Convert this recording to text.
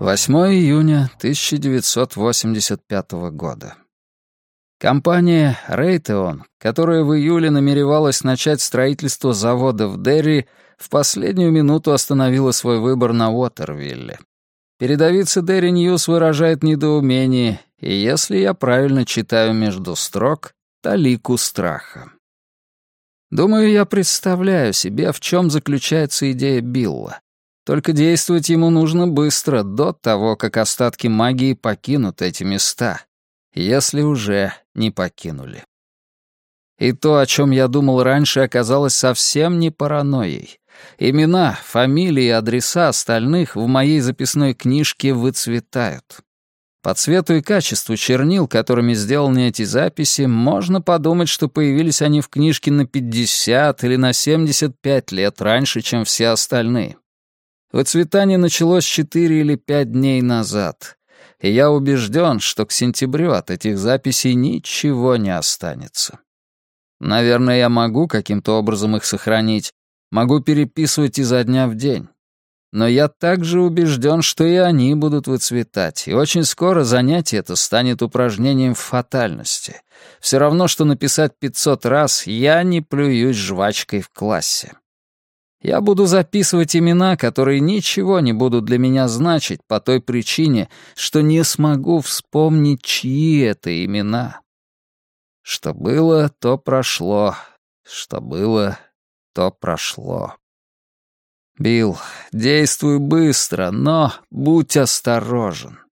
8 июня 1985 года. Компания Raytheon, которая в июле намеревалась начать строительство завода в Дерри, в последнюю минуту остановила свой выбор на Уотервилле. Передовица Дерри Ньюс выражает недоумение, и, если я правильно читаю между строк, талику страха. Думаю, я представляю себе, в чем заключается идея Билла. Только действовать ему нужно быстро, до того, как остатки магии покинут эти места, если уже не покинули. И то, о чем я думал раньше, оказалось совсем не паранойей. Имена, фамилии и адреса остальных в моей записной книжке выцветают. По цвету и качеству чернил, которыми сделаны эти записи, можно подумать, что появились они в книжке на 50 или на 75 лет раньше, чем все остальные. Выцветание началось 4 или 5 дней назад, и я убежден, что к сентябрю от этих записей ничего не останется. Наверное, я могу каким-то образом их сохранить, могу переписывать изо дня в день. Но я также убежден, что и они будут выцветать, и очень скоро занятие это станет упражнением в фатальности. Все равно, что написать 500 раз «я не плююсь жвачкой в классе». Я буду записывать имена, которые ничего не будут для меня значить по той причине, что не смогу вспомнить, чьи это имена. Что было, то прошло. Что было, то прошло. Билл, действуй быстро, но будь осторожен.